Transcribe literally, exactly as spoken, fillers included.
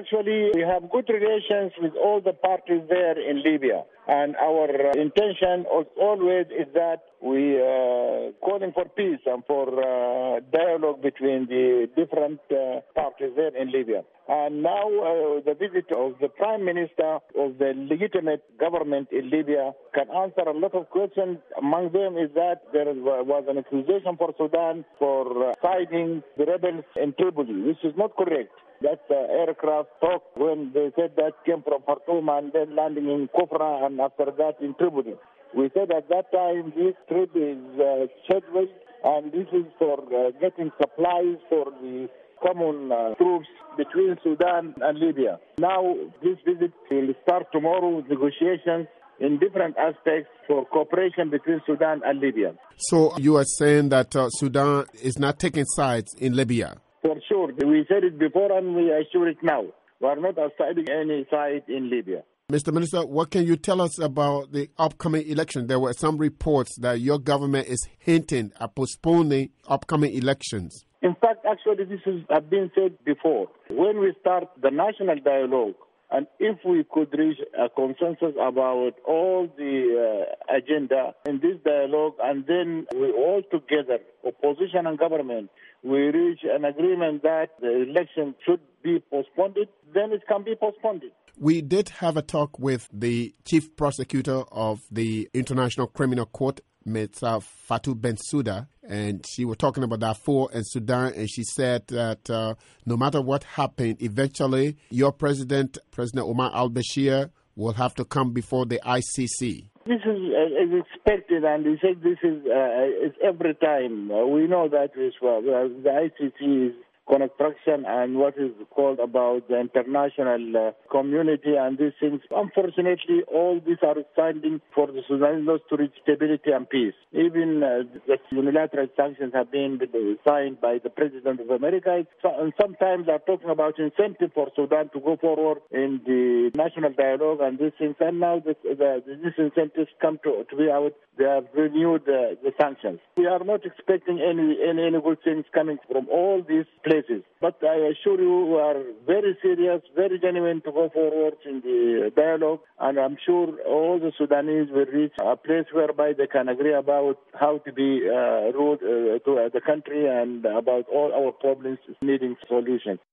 actually, we have good relations with all the parties there in Libya. And our uh, intention always is that we are uh, calling for peace and for uh, dialogue between the different uh, parties there in Libya. And now uh, the visit of the Prime Minister of the legitimate government in Libya can answer a lot of questions. Among them is that there was an accusation for Sudan for uh, siding the rebels in Tripoli, which is not correct. That uh, aircraft talk when they said that came from Khartoum and then landing in Kufra and after that in Tripoli. We said at that time this trip is uh, scheduled and this is for uh, getting supplies for the common uh, troops between Sudan and Libya. Now this visit will start tomorrow with negotiations in different aspects for cooperation between Sudan and Libya. So you are saying that uh, Sudan is not taking sides in Libya? For sure. We said it before and we assure it now. We are not assigning any side in Libya. Mister Minister, what can you tell us about the upcoming election? There were some reports that your government is hinting at postponing upcoming elections. In fact, actually, this has been said before. When we start the national dialogue, and if we could reach a consensus about all the uh, agenda in this dialogue, and then we all together, opposition and government, we reach an agreement that the election should be postponed, then it can be postponed. We did have a talk with the chief prosecutor of the International Criminal Court, Miz Fatou Bensouda, and she was talking about Darfur and Sudan, and she said that uh, no matter what happened, eventually your president, President Omar al-Bashir, will have to come before the I C C. This is, uh, is expected, and he said this is, uh, is every time. Uh, we know that as well. The I C C is construction and what is called about the international uh, community and these things. Unfortunately, all these are standing for the Sudanese to reach stability and peace. Even uh, the unilateral sanctions have been signed by the President of America. And sometimes they're talking about incentive for Sudan to go forward in the national dialogue and these things. And now this, the, these incentives come to, to be out. They have renewed uh, the sanctions. We are not expecting any, any, any good things coming from all these places. But I assure you, we are very serious, very genuine to go forward in the dialogue. And I'm sure all the Sudanese will reach a place whereby they can agree about how to be uh, ruled uh, to uh, the country and about all our problems needing solutions.